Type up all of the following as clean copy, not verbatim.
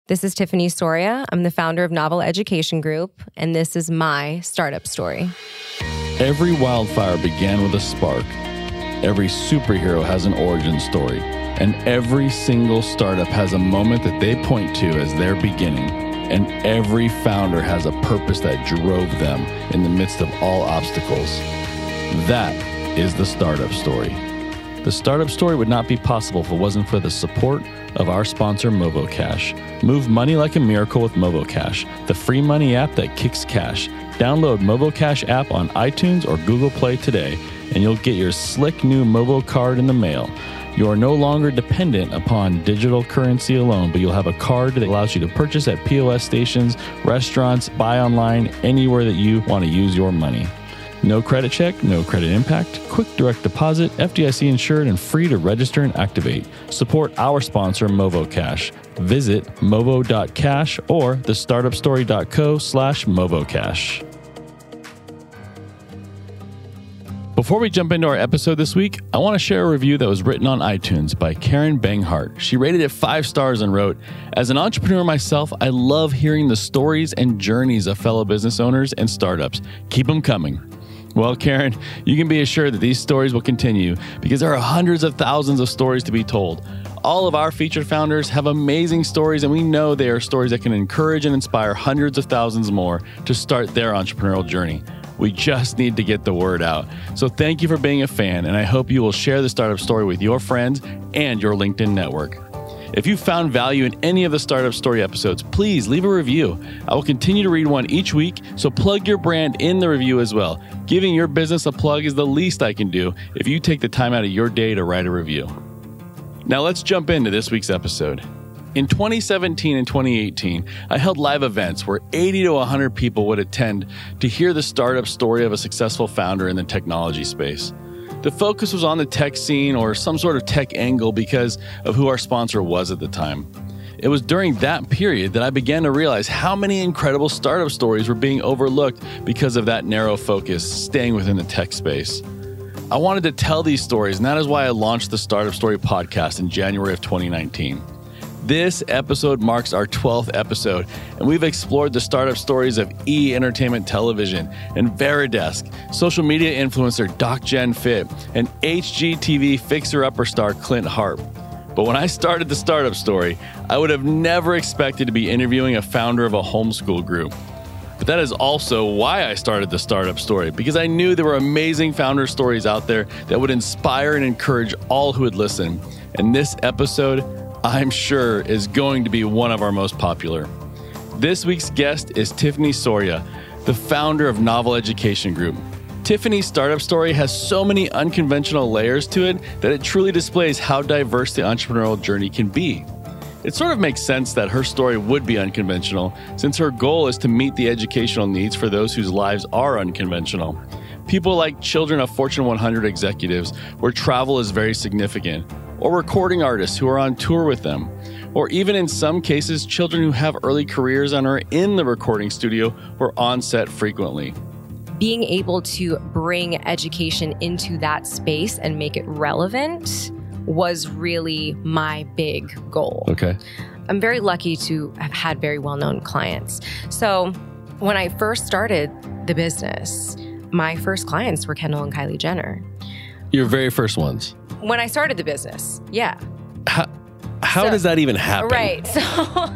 This is Tiffany Soria. I'm the founder of Novel Education Group, and this is my startup story. Every wildfire began with a spark. Every superhero has an origin story, and every single startup has a moment that they point to as their beginning, and every founder has a purpose that drove them in the midst of all obstacles. That is the startup story. The startup story would not be possible if it wasn't for the support of our sponsor, MovoCash. Move money like a miracle with MovoCash, the free money app that kicks cash. Download MovoCash app on iTunes or Google Play today, and you'll get your slick new Movo card in the mail. You are no longer dependent upon digital currency alone, but you'll have a card that allows you to purchase at POS stations, restaurants, buy online, anywhere that you want to use your money. No credit check, no credit impact, quick direct deposit, FDIC insured, and free to register and activate. Support our sponsor, MovoCash. Visit movo.cash or thestartupstory.co/MovoCash. Before we jump into our episode this week, I want to share a review that was written on iTunes by Karen Banghart. She rated it 5 stars and wrote, "As an entrepreneur myself, I love hearing the stories and journeys of fellow business owners and startups. Keep them coming." Well, Karen, you can be assured that these stories will continue because there are hundreds of thousands of stories to be told. All of our featured founders have amazing stories, and we know they are stories that can encourage and inspire hundreds of thousands more to start their entrepreneurial journey. We just need to get the word out. So thank you for being a fan, and I hope you will share the startup story with your friends and your LinkedIn network. If you found value in any of the Startup Story episodes, please leave a review. I will continue to read one each week, so plug your brand in the review as well. Giving your business a plug is the least I can do if you take the time out of your day to write a review. Now let's jump into this week's episode. In 2017 and 2018, I held live events where 80 to 100 people would attend to hear the startup story of a successful founder in the technology space. The focus was on the tech scene or some sort of tech angle because of who our sponsor was at the time. It was during that period that I began to realize how many incredible startup stories were being overlooked because of that narrow focus, staying within the tech space. I wanted to tell these stories, and that is why I launched the Startup Story podcast in January of 2019. This episode marks our 12th episode, and we've explored the startup stories of E! Entertainment Television and Veridesk, social media influencer DocGenFit, and HGTV fixer-upper star Clint Harp. But when I started the startup story, I would have never expected to be interviewing a founder of a homeschool group. But that is also why I started the startup story, because I knew there were amazing founder stories out there that would inspire and encourage all who would listen. And this episode, I'm sure, is going to be one of our most popular. This week's guest is Tiffany Soria, the founder of Novel Education Group. Tiffany's startup story has so many unconventional layers to it that it truly displays how diverse the entrepreneurial journey can be. It sort of makes sense that her story would be unconventional, since her goal is to meet the educational needs for those whose lives are unconventional. People like children of Fortune 100 executives, where travel is very significant, or recording artists who are on tour with them, or even in some cases, children who have early careers and are in the recording studio or on set frequently. Being able to bring education into that space and make it relevant was really my big goal. Okay. I'm very lucky to have had very well-known clients. So when I first started the business, my first clients were Kendall and Kylie Jenner. Your very first ones? When I started the business, yeah. How does that even happen? Right. So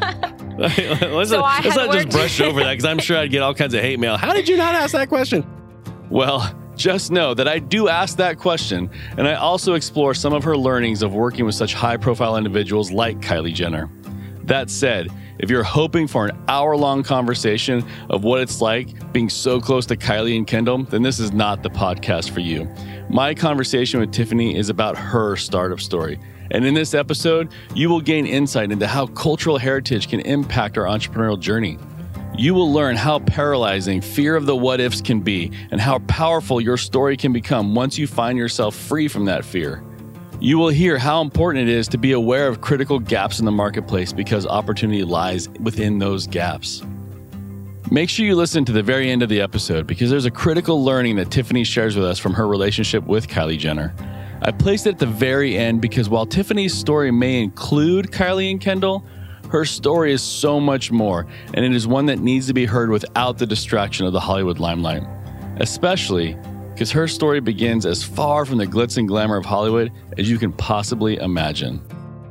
let's not just brush over that, because I'm sure I'd get all kinds of hate mail. How did you not ask that question? Well, just know that I do ask that question, and I also explore some of her learnings of working with such high-profile individuals like Kylie Jenner. That said, if you're hoping for an hour-long conversation of what it's like being so close to Kylie and Kendall, then this is not the podcast for you. My conversation with Tiffany is about her startup story. And in this episode, you will gain insight into how cultural heritage can impact our entrepreneurial journey. You will learn how paralyzing fear of the what-ifs can be and how powerful your story can become once you find yourself free from that fear. You will hear how important it is to be aware of critical gaps in the marketplace because opportunity lies within those gaps. Make sure you listen to the very end of the episode because there's a critical learning that Tiffany shares with us from her relationship with Kylie Jenner. I placed it at the very end because while Tiffany's story may include Kylie and Kendall, Her story is so much more, and it is one that needs to be heard without the distraction of the Hollywood limelight. Especially because her story begins as far from the glitz and glamour of Hollywood as you can possibly imagine.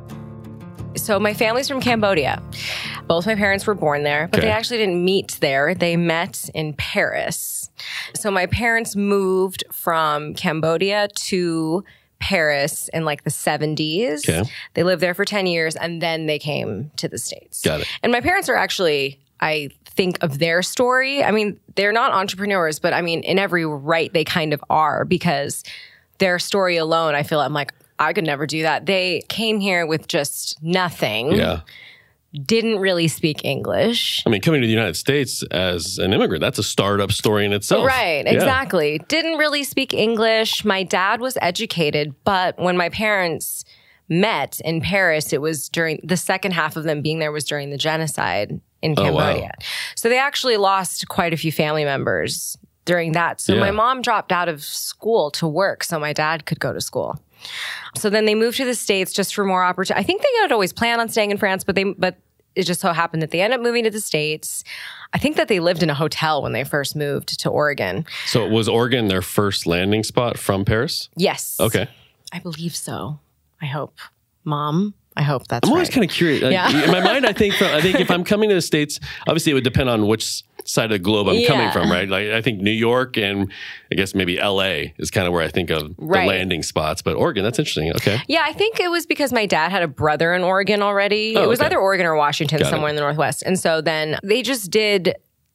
So my family's from Cambodia. Both my parents were born there, but they actually didn't meet there. They met in Paris. So my parents moved from Cambodia to Paris in like the 70s. Okay. They lived there for 10 years and then they came to the States. Got it. And my parents are actually, I think of their story. I mean, they're not entrepreneurs, but I mean, in every right, they kind of are, because their story alone, I feel I'm like, I could never do that. They came here with just nothing. Yeah. Didn't really speak English. I mean, coming to the United States as an immigrant, that's a startup story in itself. Right, exactly. Didn't really speak English. My dad was educated, but when my parents met in Paris, it was during the second half of them being there was during the genocide in Cambodia. Wow. So they actually lost quite a few family members during that. So my mom dropped out of school to work so my dad could go to school. So then they moved to the States just for more opportunity. I think they had always planned on staying in France, but it just so happened that they ended up moving to the States. I think that they lived in a hotel when they first moved to Oregon. So was Oregon their first landing spot from Paris? Yes. Okay. I believe so. I hope. Mom, I hope that's right. I'm always kind of curious. In my mind, I think if I'm coming to the States, obviously it would depend on which side of the globe I'm coming from, right? Like I think New York and I guess maybe LA is kind of where I think of the landing spots. But Oregon, that's interesting. Okay. Yeah, I think it was because my dad had a brother in Oregon already. It was either Oregon or Washington, somewhere in the Northwest. And so then they just did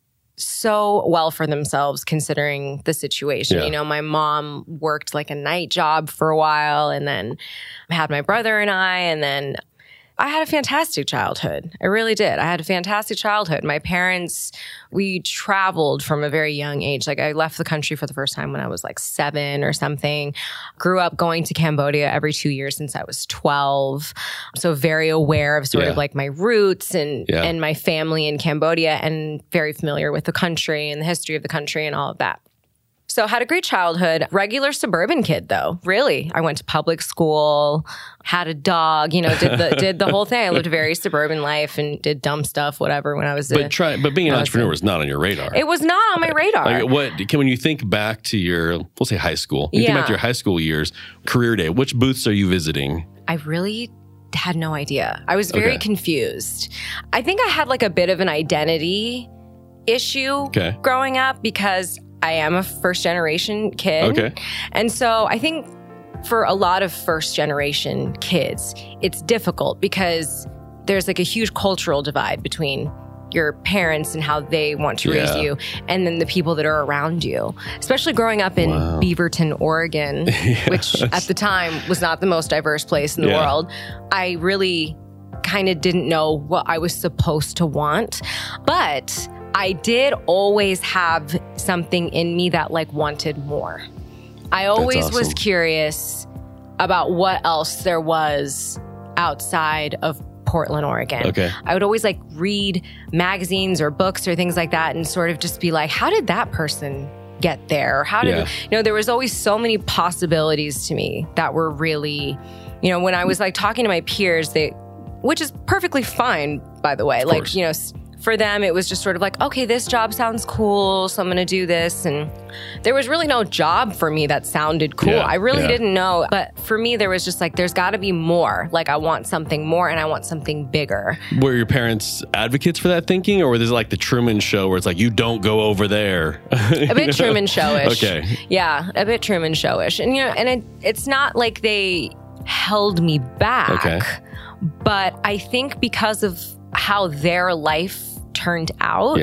so well for themselves considering the situation. You know, my mom worked like a night job for a while and then had my brother and then I had a fantastic childhood. I really did. I had a fantastic childhood. My parents, we traveled from a very young age. Like I left the country for the first time when I was like 7 or something. Grew up going to Cambodia every 2 years since I was 12. So very aware of sort of like my roots and my family in Cambodia and very familiar with the country and the history of the country and all of that. So had a great childhood. Regular suburban kid, though. Really. I went to public school, had a dog, did the whole thing. I lived a very suburban life and did dumb stuff, whatever, when I was But being an entrepreneur was not on your radar. It was not on my radar. When you think back to your, we'll say high school, think back to your high school years, career day, which booths are you visiting? I really had no idea. I was very confused. I think I had like a bit of an identity issue growing up because I am a first generation kid. Okay. And so I think for a lot of first generation kids, it's difficult because there's like a huge cultural divide between your parents and how they want to raise you and then the people that are around you. Especially growing up in Beaverton, Oregon, which at the time was not the most diverse place in the world. I really kind of didn't know what I was supposed to want. But I did always have something in me that like wanted more. I always was curious about what else there was outside of Portland, Oregon. Okay. I would always like read magazines or books or things like that and sort of just be like, how did that person get there? How did, there was always so many possibilities to me that were really, when I was like talking to my peers, which is perfectly fine, by the way, like, for them, it was just sort of like, okay, this job sounds cool, so I'm going to do this. And there was really no job for me that sounded cool. I really didn't know. But for me, there was just like, there's got to be more. Like, I want something more and I want something bigger. Were your parents advocates for that thinking? Or was it like the Truman Show where it's like, you don't go over there? A bit Truman Show-ish. Okay. Yeah, a bit Truman Show-ish. And, it's not like they held me back. Okay. But I think because of how their life turned out,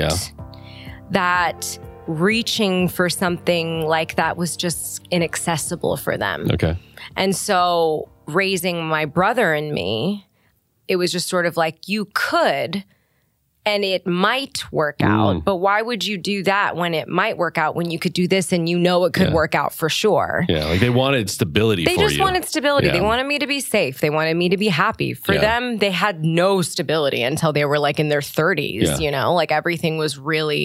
that reaching for something like that was just inaccessible for them. Okay. And so raising my brother and me, it was just sort of like, you could, and it might work out, but why would you do that when it might work out when you could do this and it could work out for sure? Yeah, like they wanted stability They just wanted stability. Yeah. They wanted me to be safe. They wanted me to be happy. For them, they had no stability until they were like in their 30s, like everything was really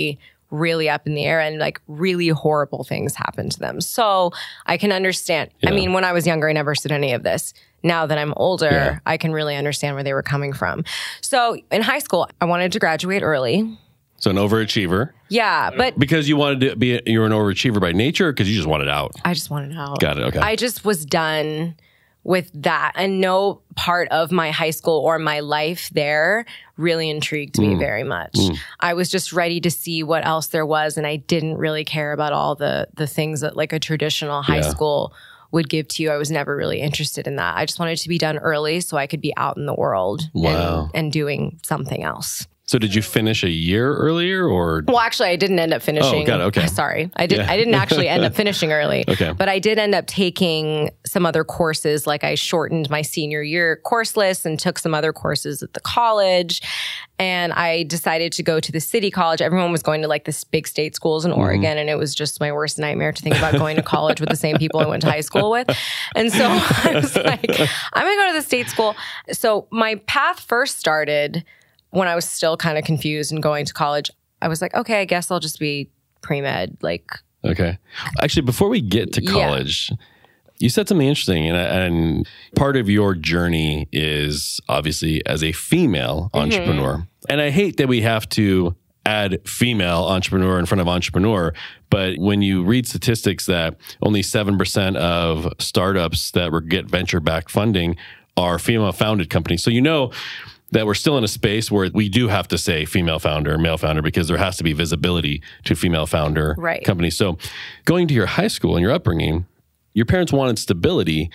really up in the air and like really horrible things happen to them. So I can understand. I mean, when I was younger, I never said any of this. Now that I'm older, I can really understand where they were coming from. So in high school, I wanted to graduate early. So an overachiever. Yeah, but because you wanted to be, you were an overachiever by nature, or because you just wanted out? I just wanted out. Got it. Okay. I just was done with that, and no part of my high school or my life there really intrigued me very much. I was just ready to see what else there was, and I didn't really care about all the things that like a traditional high school would give to you. I was never really interested in that. I just wanted to be done early so I could be out in the world and doing something else. So did you finish a year earlier, or? Well, actually, I didn't end up finishing. Oh, got it. Okay. Sorry. I didn't actually end up finishing early. Okay. But I did end up taking some other courses. Like I shortened my senior year course list and took some other courses at the college. And I decided to go to the city college. Everyone was going to like this big state schools in Oregon. And it was just my worst nightmare to think about going to college with the same people I went to high school with. And so I was like, I'm going to go to the state school. So my path first started when I was still kind of confused and going to college. I was like, okay, I guess I'll just be pre-med. Like, okay. Actually, before we get to college, you said something interesting, and part of your journey is obviously as a female entrepreneur. And I hate that we have to add female entrepreneur in front of entrepreneur, but when you read statistics that only 7% of startups that get venture-backed funding are female-founded companies, so you know that we're still in a space where we do have to say female founder, male founder, because there has to be visibility to female founder companies. So going to your high school and your upbringing, your parents wanted stability.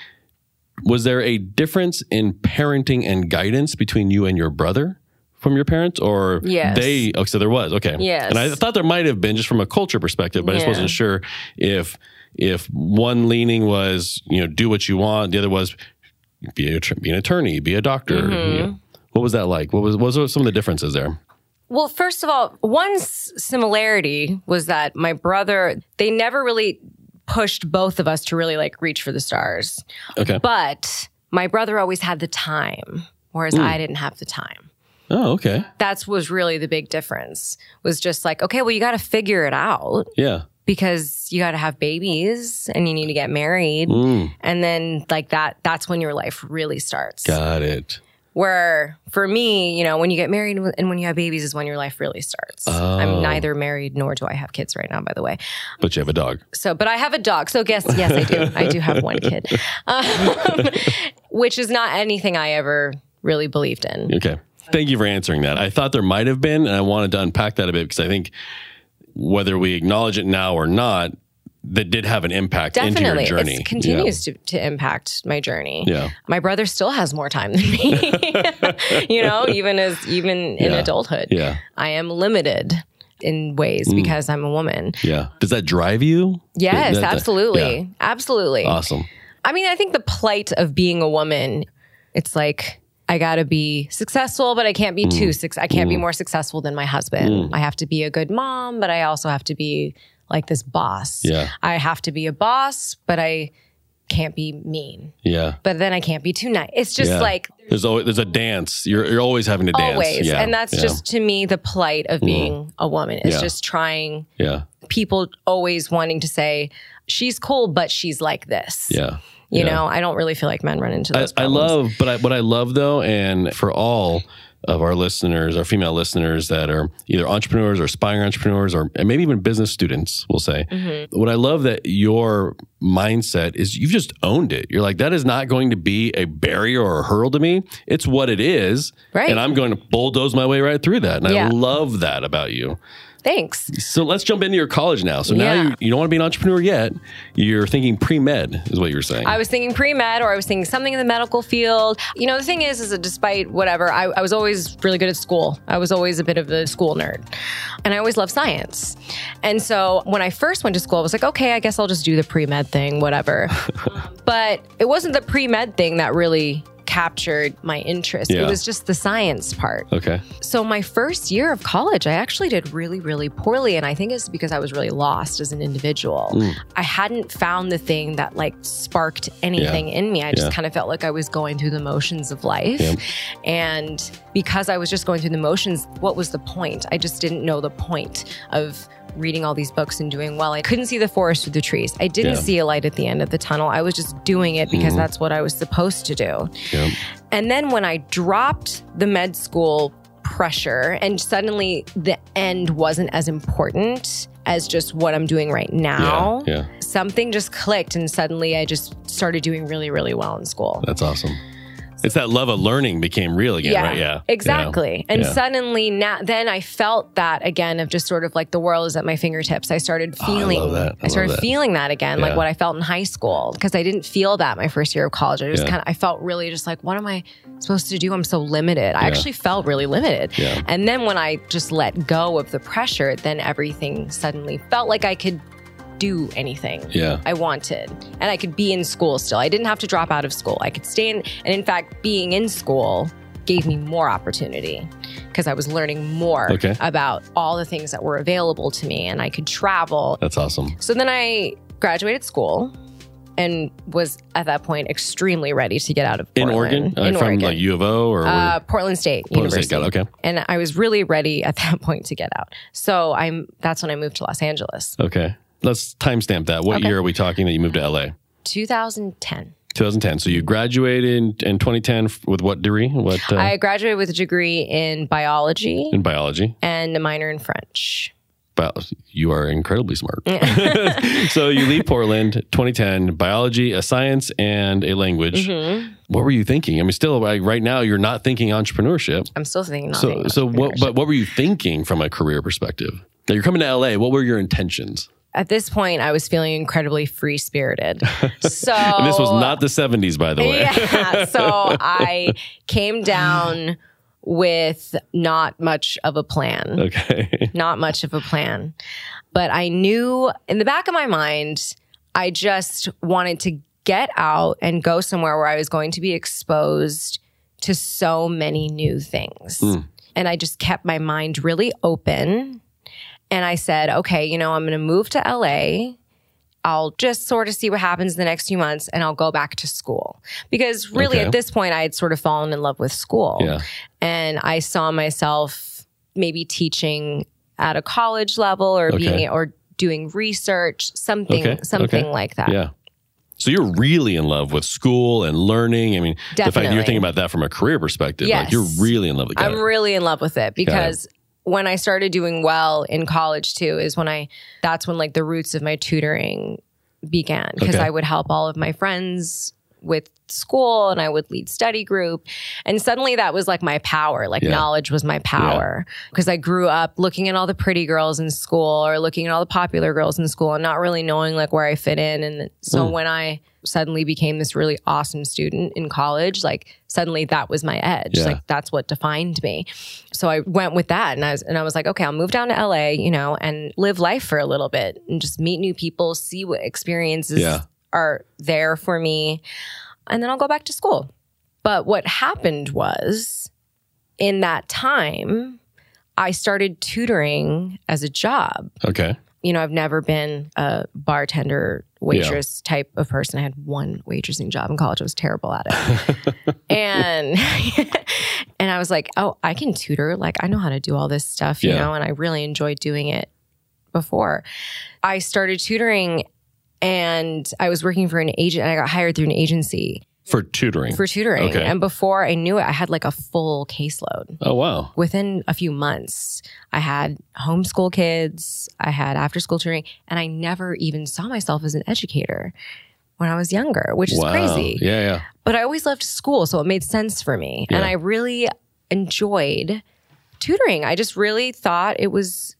Was there a difference in parenting and guidance between you and your brother from your parents? Or so there was. Okay. Yes. And I thought there might have been just from a culture perspective, but I just wasn't sure if one leaning was, do what you want. The other was be an attorney, be a doctor. What was that like? What was some of the differences there? Well, first of all, one similarity was that my brother, they never really pushed both of us to really like reach for the stars. Okay. But my brother always had the time, whereas I didn't have the time. Oh, okay. That was really the big difference. Was just like, okay, well, you got to figure it out. Yeah. Because you got to have babies and you need to get married. And then like that's when your life really starts. Got it. Where for me, when you get married and when you have babies is when your life really starts. Oh. I'm neither married nor do I have kids right now, by the way. But you have a dog. But I have a dog. So yes, I do. I do have one kid, which is not anything I ever really believed in. Okay. Thank you for answering that. I thought there might have been, and I wanted to unpack that a bit because I think whether we acknowledge it now or not, that did have an impact into your journey. It continues to impact my journey. Yeah. My brother still has more time than me, even in adulthood. Yeah. I am limited in ways because I'm a woman. Yeah. Does that drive you? Yes, absolutely. Yeah. Absolutely. Awesome. I mean, I think the plight of being a woman, it's like, I got to be successful, but I can't be I can't be more successful than my husband. I have to be a good mom, but I also have to be like this boss. Yeah. I have to be a boss, but I can't be mean. Yeah. But then I can't be too nice. It's just like there's a dance. You're always having to dance. Always. Yeah. And that's just to me the plight of being a woman. It's just trying. Yeah. People always wanting to say she's cool, but she's like this. Yeah. You know, I don't really feel like men run into those problems. What I love though, and for all of our listeners, our female listeners that are either entrepreneurs or aspiring entrepreneurs or and maybe even business students, we'll say. What I love that your mindset is you've just owned it. You're like, that is not going to be a barrier or a hurdle to me. It's what it is. Right. And I'm going to bulldoze my way right through that. And I love that about you. Thanks. So let's jump into your college now. So now you don't want to be an entrepreneur yet. You're thinking pre-med is what you were saying. I was thinking pre-med, or I was thinking something in the medical field. The thing is that despite whatever, I was always really good at school. I was always a bit of a school nerd. And I always loved science. And so when I first went to school, I was like, okay, I guess I'll just do the pre-med thing, whatever. But it wasn't the pre-med thing that really captured my interest. Yeah. It was just the science part. Okay. So my first year of college, I actually did really, really poorly. And I think it's because I was really lost as an individual. I hadn't found the thing that like sparked anything in me. I just kind of felt like I was going through the motions of life. Yeah. And because I was just going through the motions, what was the point? I just didn't know the point of reading all these books and doing well, I couldn't see the forest through the trees. I didn't see a light at the end of the tunnel. I was just doing it because that's what I was supposed to do. Yep. And then when I dropped the med school pressure and suddenly the end wasn't as important as just what I'm doing right now, something just clicked and suddenly I just started doing really, really well in school. That's awesome. It's that love of learning became real again, right? Yeah, exactly. And suddenly then I felt that again of just sort of like the world is at my fingertips. I started feeling, I started feeling that again, like what I felt in high school, because I didn't feel that my first year of college. I just I felt really just like, what am I supposed to do? I'm so limited. I actually felt really limited. And then when I just let go of the pressure, then everything suddenly felt like I could do anything I wanted. And I could be in school still. I didn't have to drop out of school. I could stay in. And in fact, being in school gave me more opportunity because I was learning more about all the things that were available to me and I could travel. That's awesome. So then I graduated school and was at that point extremely ready to get out of Portland. In Oregon? In from Oregon. like U of O or? Portland State University. State, got it, okay. And I was really ready at that point to get out. So that's when I moved to Los Angeles. Okay. Let's timestamp that. What year are we talking that you moved to LA? 2010. 2010. So you graduated in 2010 with what degree? I graduated with a degree in biology. In biology. And a minor in French. But you are incredibly smart. So you leave Portland, 2010, biology, a science, and a language. What were you thinking? I mean, still right now, you're not thinking entrepreneurship. I'm still thinking what were you thinking from a career perspective? Now you're coming to LA. What were your intentions? At this point, I was feeling incredibly free-spirited. So and this was not the 70s, by the way. Yeah. So I came down with not much of a plan. Okay. Not much of a plan. But I knew in the back of my mind, I just wanted to get out and go somewhere where I was going to be exposed to so many new things. And I just kept my mind really open. And I said, okay, I'm going to move to LA. I'll just sort of see what happens the next few months and I'll go back to school. Because really at this point, I had sort of fallen in love with school. Yeah. And I saw myself maybe teaching at a college level or or doing research, something like that. Yeah. So you're really in love with school and learning. I mean, the fact that you're thinking about that from a career perspective, like you're really in love with it. I'm really in love with it because when I started doing well in college too, that's when like the roots of my tutoring began because I would help all of my friends with school and I would lead study group. And suddenly that was like my power, knowledge was my power because I grew up looking at all the pretty girls in school or looking at all the popular girls in school and not really knowing like where I fit in. And so when I suddenly became this really awesome student in college, like suddenly that was my edge. Like that's what defined me. So I went with that and I was like, okay, I'll move down to LA, and live life for a little bit and just meet new people, see what experiences are there for me. And then I'll go back to school. But what happened was in that time, I started tutoring as a job. Okay. I've never been a bartender, waitress type of person. I had one waitressing job in college. I was terrible at it. and I was like, oh, I can tutor. Like, I know how to do all this stuff, and I really enjoyed doing it before. I started tutoring and I was working for an agent and I got hired through an agency. For tutoring? For tutoring. Okay. And before I knew it, I had like a full caseload. Oh, wow. Within a few months, I had homeschool kids, I had after school tutoring, and I never even saw myself as an educator when I was younger, which is crazy. Yeah. But I always loved school, so it made sense for me. Yeah. And I really enjoyed tutoring. I just really thought it was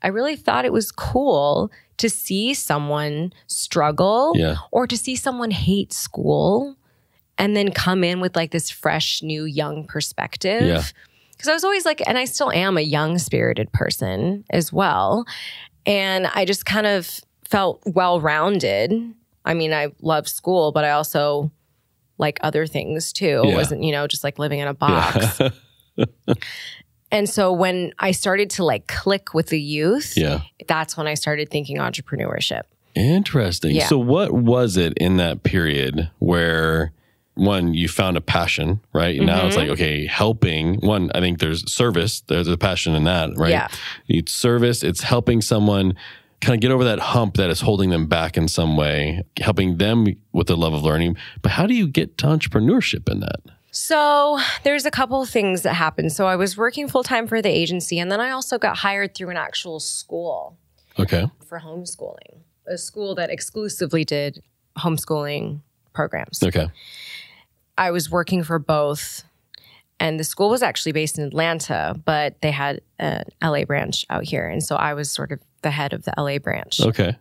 cool to see someone struggle or to see someone hate school and then come in with like this fresh, new, young perspective. Yeah. Because I was always like, and I still am a young spirited person as well. And I just kind of felt well-rounded. I mean, I love school, but I also like other things too. It wasn't, just like living in a box. And so when I started to like click with the youth, that's when I started thinking entrepreneurship. Interesting. Yeah. So what was it in that period where one, you found a passion, right? Now it's like, okay, helping. One, I think there's service. There's a passion in that, right? Yeah. It's service. It's helping someone kind of get over that hump that is holding them back in some way, helping them with the love of learning. But how do you get to entrepreneurship in that? So there's a couple of things that happened. So I was working full-time for the agency, and then I also got hired through an actual school. Okay. For homeschooling, a school that exclusively did homeschooling programs. Okay. I was working for both, and the school was actually based in Atlanta, but they had an LA branch out here. And so I was sort of the head of the LA branch. Okay.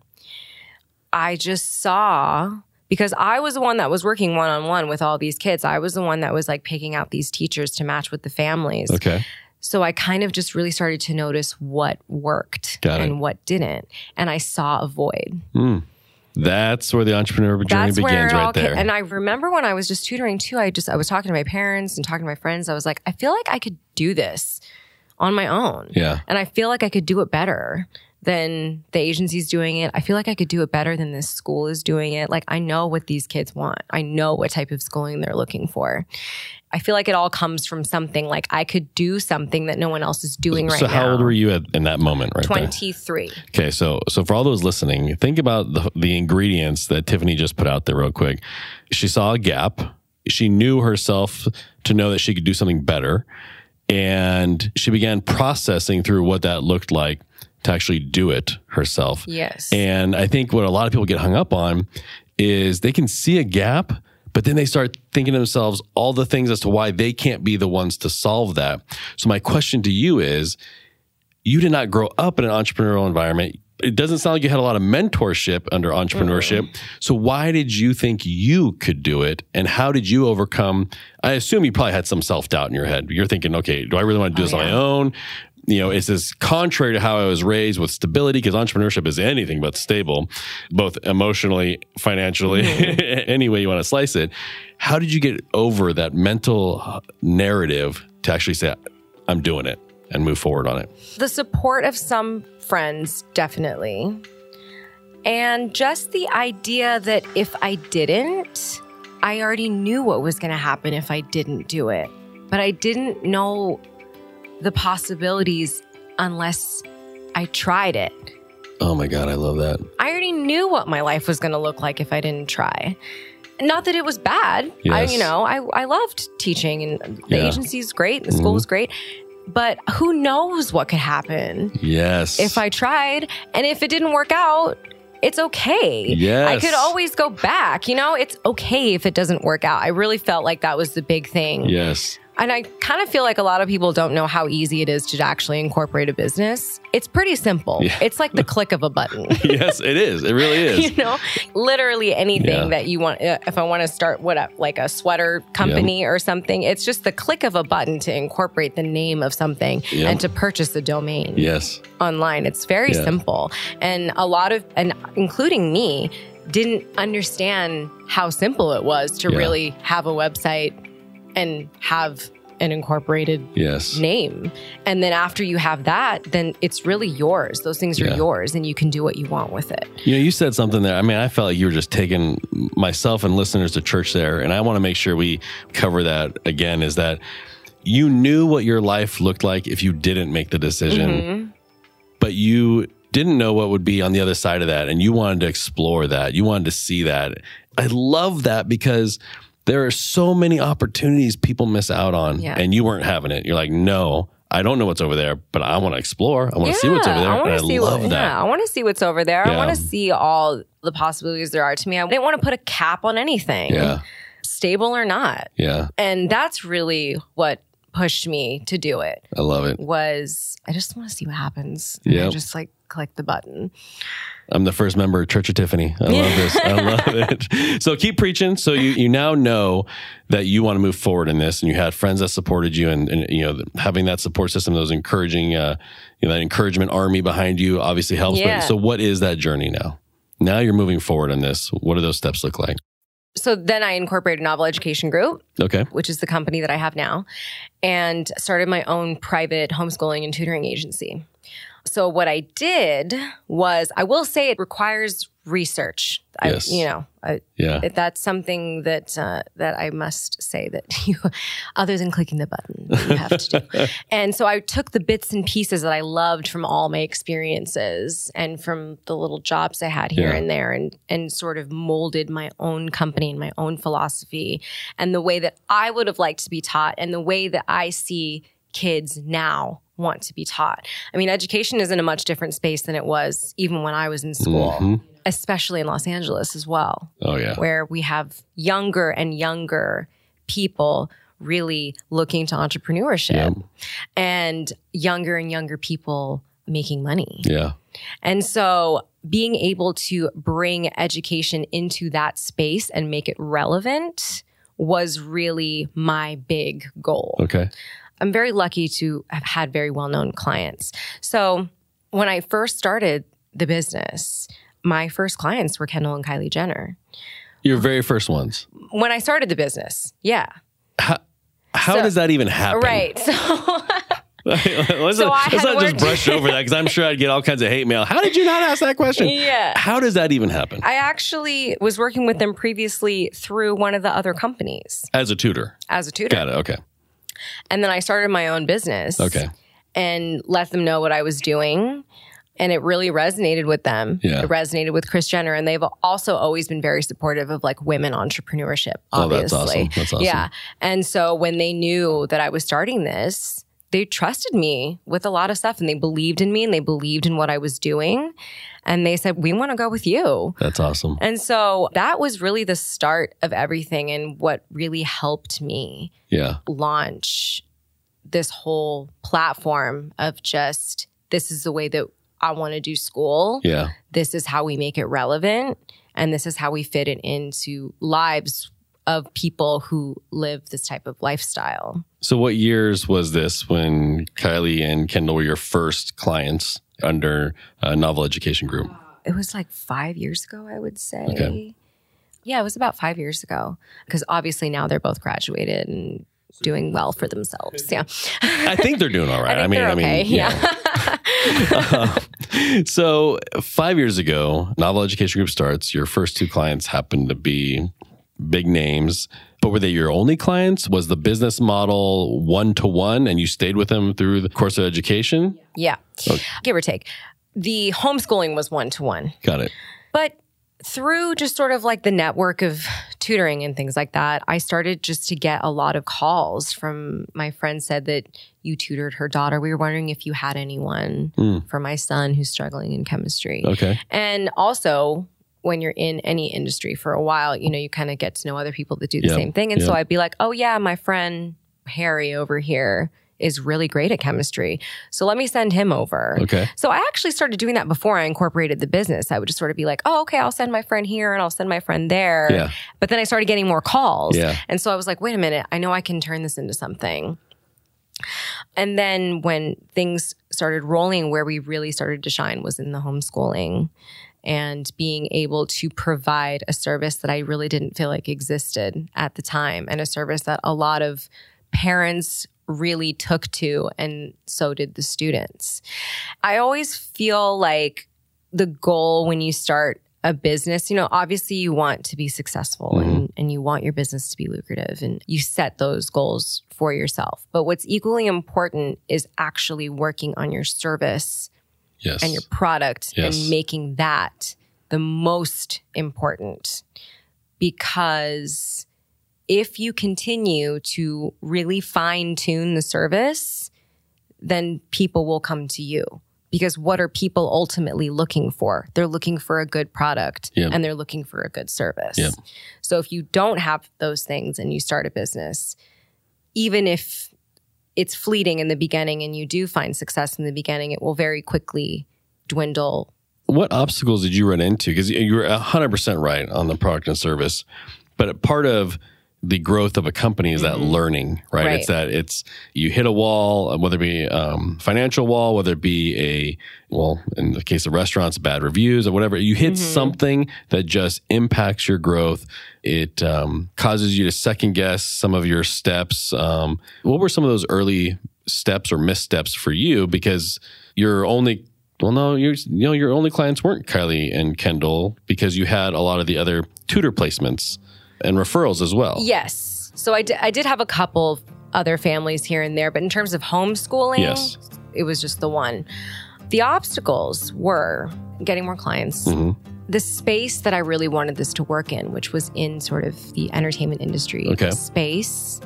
I just saw, because I was the one that was working one-on-one with all these kids. I was the one that was like picking out these teachers to match with the families. Okay. So I kind of just really started to notice what worked and what didn't. And I saw a void. That's where the entrepreneur journey begins right there. And I remember when I was just tutoring too, I was talking to my parents and talking to my friends. I was like, I feel like I could do this on my own. Yeah. And I feel like I could do it better than the agency's doing it. I feel like I could do it better than this school is doing it. Like, I know what these kids want. I know what type of schooling they're looking for. I feel like it all comes from something. Like, I could do something that no one else is doing right now. So how old were you in that moment, right? 23. There? Okay, so for all those listening, think about the ingredients that Tiffany just put out there real quick. She saw a gap. She knew herself to know that she could do something better. And she began processing through what that looked like to actually do it herself. Yes. And I think what a lot of people get hung up on is they can see a gap, but then they start thinking to themselves all the things as to why they can't be the ones to solve that. So my question to you is, you did not grow up in an entrepreneurial environment. It doesn't sound like you had a lot of mentorship under entrepreneurship. So why did you think you could do it? And how did you overcome? I assume you probably had some self-doubt in your head. You're thinking, okay, do I really want to do this on my own? You know, is this contrary to how I was raised with stability? Because entrepreneurship is anything but stable, both emotionally, financially, any way you want to slice it. How did you get over that mental narrative to actually say, I'm doing it and move forward on it? The support of some friends, definitely. And just the idea that if I didn't, I already knew what was going to happen if I didn't do it. But I didn't know the possibilities unless I tried it. Oh my God, I love that. I already knew what my life was going to look like if I didn't try. Not that it was bad. Yes. I loved teaching, and the agency's great, the school was great. But who knows what could happen? Yes. If I tried, and if it didn't work out, it's okay. Yes. I could always go back. It's okay if it doesn't work out. I really felt like that was the big thing. Yes. And I kind of feel like a lot of people don't know how easy it is to actually incorporate a business. It's pretty simple. Yeah. It's like the click of a button. Yes, it is. It really is. Literally anything that you want. If I want to start like a sweater company or something, it's just the click of a button to incorporate the name of something and to purchase a domain. Yes. Online. It's very simple. And a lot of, and including me, didn't understand how simple it was to really have a website and have an incorporated name. And then after you have that, then it's really yours. Those things are yours, and you can do what you want with it. You said something there. I mean, I felt like you were just taking myself and listeners to church there. And I want to make sure we cover that again, is that you knew what your life looked like if you didn't make the decision, but you didn't know what would be on the other side of that. And you wanted to explore that. You wanted to see that. I love that, because there are so many opportunities people miss out on, and you weren't having it. You're like, no, I don't know what's over there, but I want to explore. I want to see what's over there. I love that. Yeah, I want to see what's over there. I want to see all the possibilities there are to me. I didn't want to put a cap on anything, stable or not. Yeah. And that's really what pushed me to do it. I love it. I just want to see what happens. Yeah. Just like click the button. I'm the first member of Church of Tiffany. I love this. I love it. So keep preaching. So you now know that you want to move forward in this, and you had friends that supported you, and having that support system, those encouraging, that encouragement army behind you obviously helps. Yeah. But so what is that journey now? Now you're moving forward on this. What do those steps look like? So then I incorporated Novel Education Group, which is the company that I have now, and started my own private homeschooling and tutoring agency. So what I did was, I will say it requires research. Yes. That's something that I must say that you, other than clicking the button, that you have to do. And so I took the bits and pieces that I loved from all my experiences and from the little jobs I had here and there, and sort of molded my own company and my own philosophy and the way that I would have liked to be taught and the way that I see kids now want to be taught. I mean, education is in a much different space than it was even when I was in school, especially in Los Angeles as well. Oh, yeah. Where we have younger and younger people really looking to entrepreneurship and younger people making money. Yeah. And so being able to bring education into that space and make it relevant was really my big goal. Okay. I'm very lucky to have had very well-known clients. So when I first started the business, my first clients were Kendall and Kylie Jenner. Your very first ones? When I started the business, yeah. How does that even happen? Right. So let's not just brush over that because I'm sure I'd get all kinds of hate mail. How did you not ask that question? Yeah. How does that even happen? I actually was working with them previously through one of the other companies. As a tutor? As a tutor. Got it. Okay. And then I started my own business. Okay. And let them know what I was doing. And it really resonated with them. Yeah. It resonated with Kris Jenner. And they've also always been very supportive of like women entrepreneurship, obviously. Oh, that's awesome. That's awesome. Yeah. And so when they knew that I was starting this, they trusted me with a lot of stuff and they believed in me and they believed in what I was doing. And they said, we want to go with you. That's awesome. And so that was really the start of everything and what really helped me launch this whole platform of just, this is the way that I want to do school. Yeah. This is how we make it relevant. And this is how we fit it into lives of people who live this type of lifestyle. So what years was this when Kylie and Kendall were your first clients under Novel Education Group? It was like 5 years ago, I would say. Okay. Yeah, it was about 5 years ago. Because obviously now they're both graduated and doing well for themselves. Yeah. I think they're doing all right. I mean, okay. Yeah. So 5 years ago, Novel Education Group starts. Your first two clients happen to be big names. But were they your only clients? Was the business model one-to-one and you stayed with them through the course of education? Yeah. Okay. Give or take. The homeschooling was one-to-one. Got it. But through just sort of like the network of tutoring and things like that, I started just to get a lot of calls from my friend said that you tutored her daughter. We were wondering if you had anyone for my son who's struggling in chemistry. Okay. And also, when you're in any industry for a while, you know, you kind of get to know other people that do the same thing. And so I'd be like, oh yeah, my friend Harry over here is really great at chemistry. So let me send him over. Okay. So I actually started doing that before I incorporated the business. I would just sort of be like, oh, okay, I'll send my friend here and I'll send my friend there. Yeah. But then I started getting more calls. Yeah. And so I was like, wait a minute, I know I can turn this into something. And then when things started rolling, where we really started to shine was in the homeschooling and being able to provide a service that I really didn't feel like existed at the time, and a service that a lot of parents really took to, and so did the students. I always feel like the goal when you start a business, you know, obviously you want to be successful and you want your business to be lucrative and you set those goals for yourself. But what's equally important is actually working on your service and your product and making that the most important. Because if you continue to really fine tune the service, then people will come to you. Because what are people ultimately looking for? They're looking for a good product and they're looking for a good service. Yep. So if you don't have those things and you start a business, even if it's fleeting in the beginning and you do find success in the beginning, it will very quickly dwindle. What obstacles did you run into? Because you were 100% right on the product and service, but part of the growth of a company is that learning, right? It's you hit a wall, whether it be financial wall, whether it be in the case of restaurants, bad reviews or whatever. You hit something that just impacts your growth. It causes you to second guess some of your steps. What were some of those early steps or missteps for you? Because you're only Well, no, your only clients weren't Kylie and Kendall because you had a lot of the other tutor placements and referrals as well. Yes. So I did have a couple other families here and there, but in terms of homeschooling, yes, it was just the one. The obstacles were getting more clients. Mm-hmm. The space that I really wanted this to work in, which was in sort of the entertainment industry space,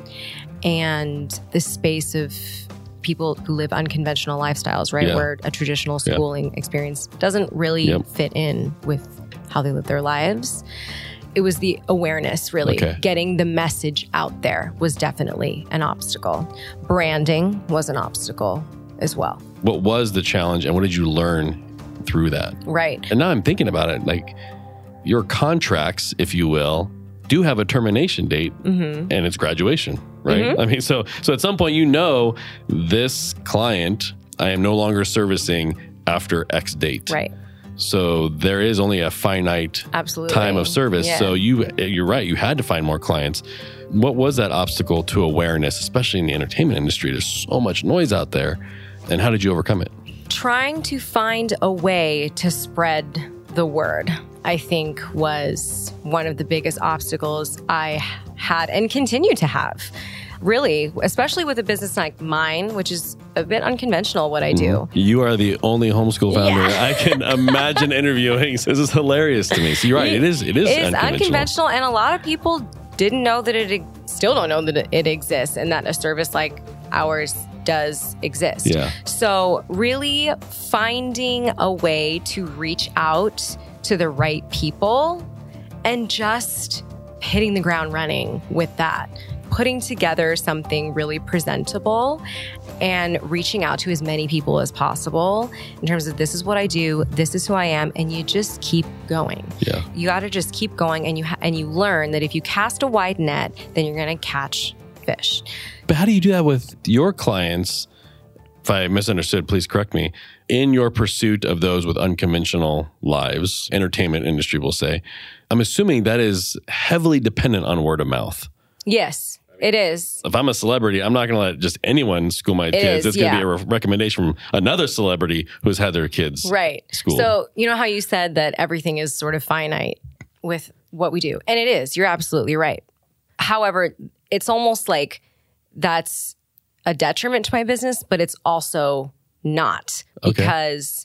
and the space of people who live unconventional lifestyles, right? Yeah. Where a traditional schooling experience doesn't really fit in with how they live their lives. It was the awareness, really. Getting the message out there was definitely an obstacle. Branding was an obstacle as well. What was the challenge and what did you learn through that? Right. And now I'm thinking about it, like your contracts, if you will, do have a termination date and it's graduation, right? Mm-hmm. I mean, so at some point, this client, I am no longer servicing after X date. Right. So there is only a finite time of service. Yeah. So you're right. You had to find more clients. What was that obstacle to awareness, especially in the entertainment industry? There's so much noise out there. And how did you overcome it? Trying to find a way to spread the word, I think, was one of the biggest obstacles I had and continue to have. Really, especially with a business like mine, which is a bit unconventional what I do. You are the only homeschool founder I can imagine interviewing. This is hilarious to me. So you're right. It is unconventional. And a lot of people didn't know that still don't know that it exists and that a service like ours does exist. Yeah. So really finding a way to reach out to the right people and just hitting the ground running with that. Putting together something really presentable and reaching out to as many people as possible in terms of this is what I do, this is who I am, and you just keep going. Yeah. You got to just keep going and you learn that if you cast a wide net, then you're going to catch fish. But how do you do that with your clients? If I misunderstood, please correct me. In your pursuit of those with unconventional lives, entertainment industry will say, I'm assuming that is heavily dependent on word of mouth. Yes. It is. If I'm a celebrity, I'm not going to let just anyone school my kids. It's going to be a recommendation from another celebrity who's had their kids schooled. So, you know how you said that everything is sort of finite with what we do? And it is. You're absolutely right. However, it's almost like that's a detriment to my business, but it's also not. Because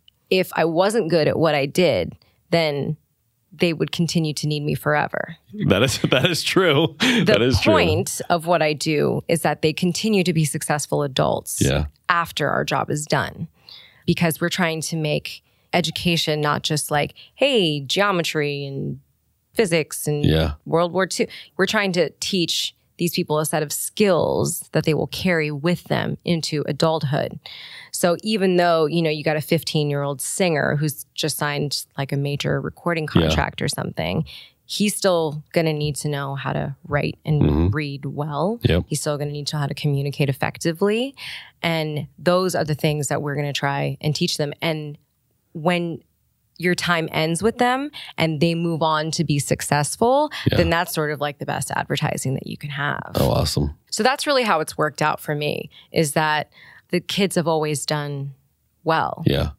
if I wasn't good at what I did, then they would continue to need me forever. That is true. The point of what I do is that they continue to be successful adults after our job is done. Because we're trying to make education not just like, hey, geometry and physics and World War II. We're trying to teach these people a set of skills that they will carry with them into adulthood. So even though, you got a 15-year-old singer who's just signed like a major recording contract or something, he's still going to need to know how to write and read well. Yep. He's still going to need to know how to communicate effectively. And those are the things that we're going to try and teach them. And when your time ends with them and they move on to be successful, then that's sort of like the best advertising that you can have. Oh, awesome. So that's really how it's worked out for me, is that the kids have always done well. Yeah.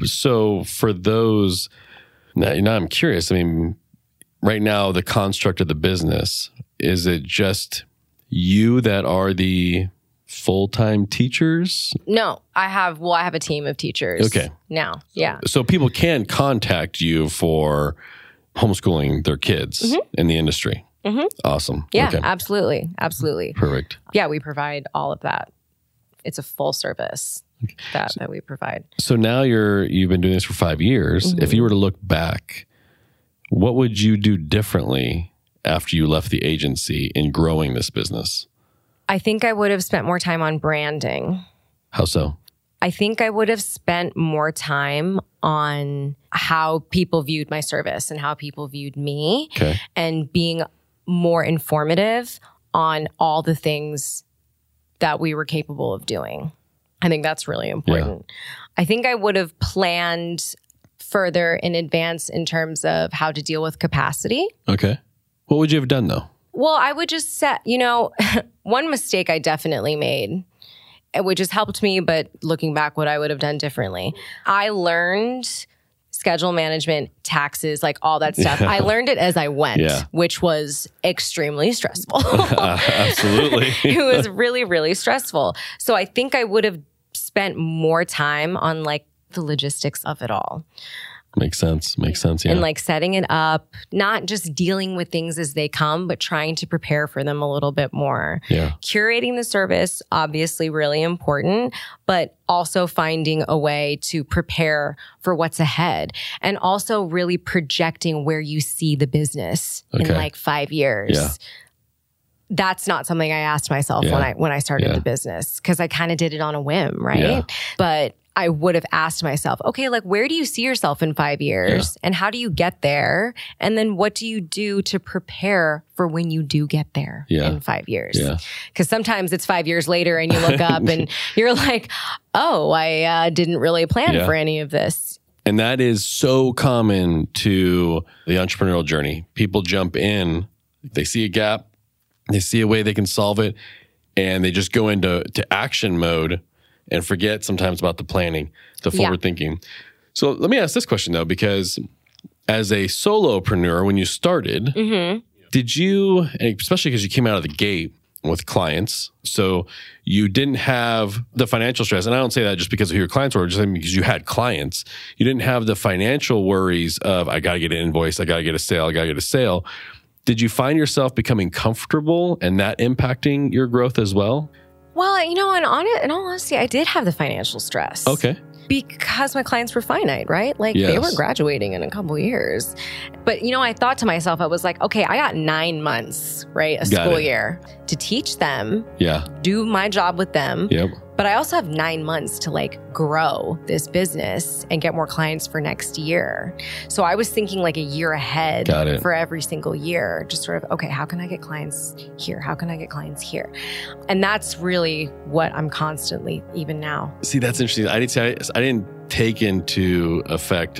So for those, now I'm curious. I mean, right now, the construct of the business, is it just you that are the full-time teachers? No, I have a team of teachers. Now. Yeah. So people can contact you for homeschooling their kids in the industry. Mm-hmm. Awesome. Yeah, absolutely. Absolutely. Perfect. Yeah, we provide all of that. It's a full service that we provide. So now you've been doing this for 5 years. If you were to look back, what would you do differently after you left the agency in growing this business? I think I would have spent more time on branding. How so? I think I would have spent more time on how people viewed my service and how people viewed me, and being more informative on all the things that we were capable of doing. I think that's really important. Yeah. I think I would have planned further in advance in terms of how to deal with capacity. Okay. What would you have done though? Well, I would just set, one mistake I definitely made, which has helped me, but looking back, what I would have done differently. I learned schedule management, taxes, like all that stuff. I learned it as I went, which was extremely stressful. Absolutely. It was really, really stressful. So I think I would have spent more time on like the logistics of it all. Makes sense. Yeah. And like setting it up, not just dealing with things as they come, but trying to prepare for them a little bit more. Yeah. Curating the service, obviously really important, but also finding a way to prepare for what's ahead and also really projecting where you see the business in like 5 years. Yeah. That's not something I asked myself when I started the business, because I kind of did it on a whim, right? Yeah. But I would have asked myself, okay, like where do you see yourself in 5 years and how do you get there? And then what do you do to prepare for when you do get there in 5 years? Yeah. Because sometimes it's 5 years later and you look up and you're like, oh, I didn't really plan for any of this. And that is so common to the entrepreneurial journey. People jump in, they see a gap, they see a way they can solve it, and they just go into action mode and forget sometimes about the planning, the forward thinking. So let me ask this question though, because as a solopreneur, when you started, did you, and especially because you came out of the gate with clients, so you didn't have the financial stress, and I don't say that just because of who your clients were, just because you had clients, you didn't have the financial worries of, I got to get an invoice, I got to get a sale. Did you find yourself becoming comfortable and that impacting your growth as well? Well, you know, in all honesty, I did have the financial stress. Okay. Because my clients were finite, right? Like they were graduating in a couple of years. But, you know, I thought to myself, I was like, okay, I got 9 months, right? A school year to teach them, do my job with them. Yep. But I also have 9 months to like grow this business and get more clients for next year. So I was thinking like a year ahead for every single year, just sort of, okay, how can I get clients here? How can I get clients here? And that's really what I'm constantly, even now. See, that's interesting. I didn't take into effect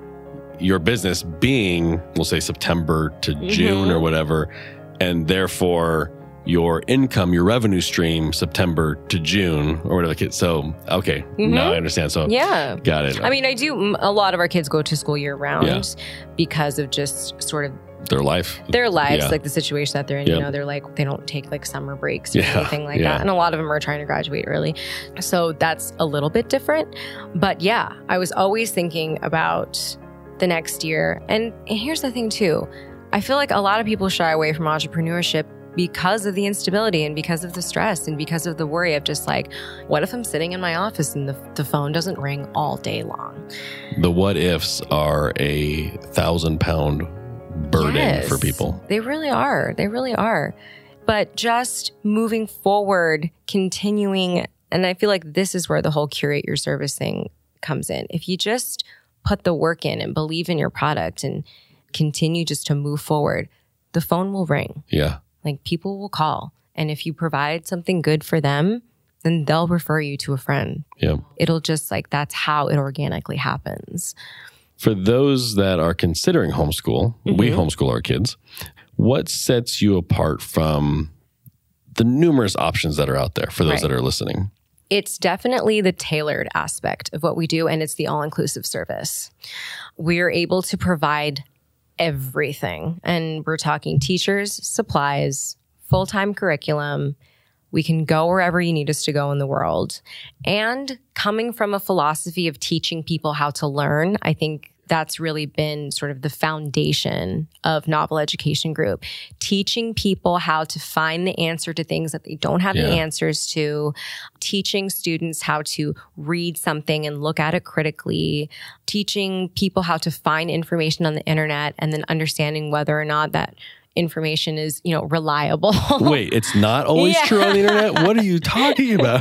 your business being, we'll say September to June or whatever, and therefore your income, your revenue stream, September to June or whatever. So, okay, now I understand. So, got it. I mean, a lot of our kids go to school year round because of just sort of their lives, like the situation that they're in. You know, they're like, they don't take like summer breaks or anything like that. And a lot of them are trying to graduate early. So that's a little bit different. But yeah, I was always thinking about the next year. And here's the thing too. I feel like a lot of people shy away from entrepreneurship because of the instability and because of the stress and because of the worry of just like, what if I'm sitting in my office and the phone doesn't ring all day long? The what ifs are a 1,000-pound burden for people. They really are. They really are. But just moving forward, continuing, and I feel like this is where the whole curate your service thing comes in. If you just put the work in and believe in your product and continue just to move forward, the phone will ring. Yeah. Like people will call. And if you provide something good for them, then they'll refer you to a friend. Yeah. It'll just like, that's how it organically happens. For those that are considering homeschool, we homeschool our kids. What sets you apart from the numerous options that are out there for those that are listening? It's definitely the tailored aspect of what we do, and it's the all-inclusive service. We're able to provide everything. And we're talking teachers, supplies, full-time curriculum. We can go wherever you need us to go in the world. And coming from a philosophy of teaching people how to learn, I think that's really been sort of the foundation of Novel Education Group. Teaching people how to find the answer to things that they don't have the answers to. Teaching students how to read something and look at it critically. Teaching people how to find information on the internet and then understanding whether or not that information is, reliable. Wait, it's not always true on the internet? What are you talking about?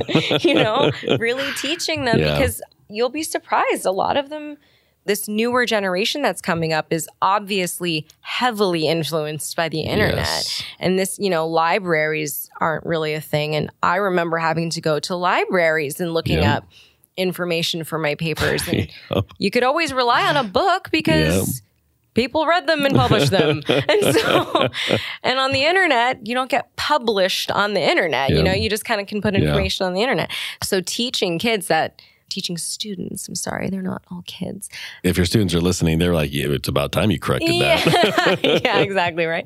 Really teaching them because you'll be surprised. A lot of them, this newer generation that's coming up is obviously heavily influenced by the internet. Yes. And this, libraries aren't really a thing. And I remember having to go to libraries and looking up information for my papers. And you could always rely on a book because people read them and published them. And on the internet, you don't get published on the internet. You know, you just kind of can put information on the internet. So teaching students, I'm sorry, they're not all kids. If your students are listening, they're like, yeah, it's about time you corrected that. Yeah, exactly right.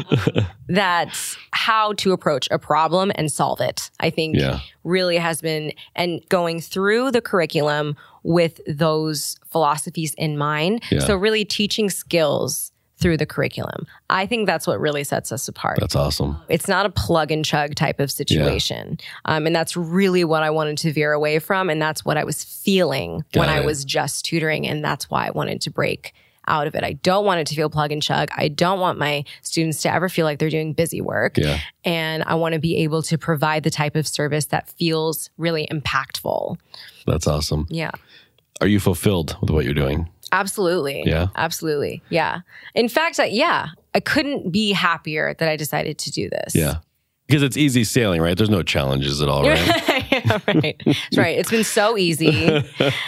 That's how to approach a problem and solve it, I think really has been, and going through the curriculum with those philosophies in mind. Yeah. So really teaching skills through the curriculum. I think that's what really sets us apart. That's awesome. It's not a plug and chug type of situation. And that's really what I wanted to veer away from. And that's what I was feeling when I was just tutoring. And that's why I wanted to break out of it. I don't want it to feel plug and chug. I don't want my students to ever feel like they're doing busy work. Yeah. And I want to be able to provide the type of service that feels really impactful. That's awesome. Yeah. Are you fulfilled with what you're doing? Absolutely. Yeah. Absolutely. Yeah. In fact, I couldn't be happier that I decided to do this. Yeah. Because it's easy sailing, right? There's no challenges at all, right? Yeah, right. That's right. It's been so easy.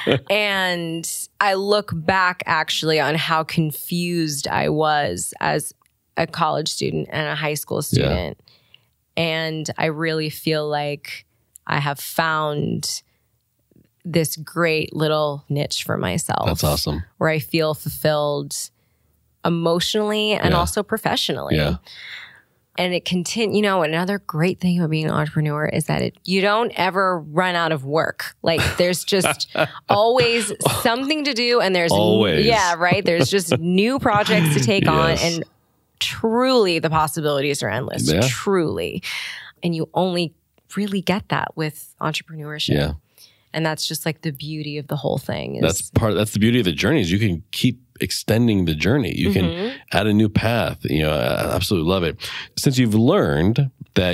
And I look back actually on how confused I was as a college student and a high school student. Yeah. And I really feel like I have found this great little niche for myself. That's awesome. Where I feel fulfilled emotionally and also professionally. Yeah. And it another great thing about being an entrepreneur is that you don't ever run out of work. Like there's just always something to do, and there's always. There's just new projects to take on, and truly the possibilities are endless. Yeah. Truly. And you only really get that with entrepreneurship. Yeah. And that's just like the beauty of the whole thing. That's the beauty of the journey is you can keep extending the journey. You can add a new path. I absolutely love it. Since you've learned that,